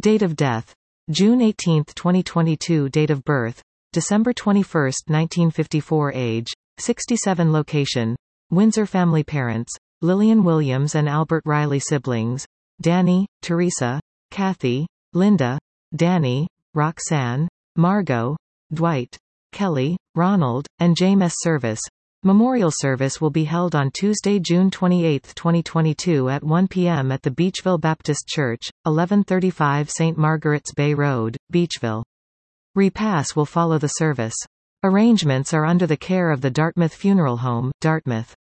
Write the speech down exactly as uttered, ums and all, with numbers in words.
Date of death: June eighteenth twenty twenty-two. Date of birth: December twenty-first nineteen fifty-four. Age: sixty-seven. Location: Windsor. Family. Parents: Lillian Williams and Albert Riley. Siblings: Danny, Teresa, Kathy, Linda, Danny, Roxanne, Margot, Dwight, Kelly, Ronald, and James. Service: Memorial service will be held on Tuesday, June twenty-eighth twenty twenty-two at one p m at the Beachville Baptist Church, eleven thirty-five Saint Margaret's Bay Road, Beachville. Repass will follow the service. Arrangements are under the care of the Dartmouth Funeral Home, Dartmouth.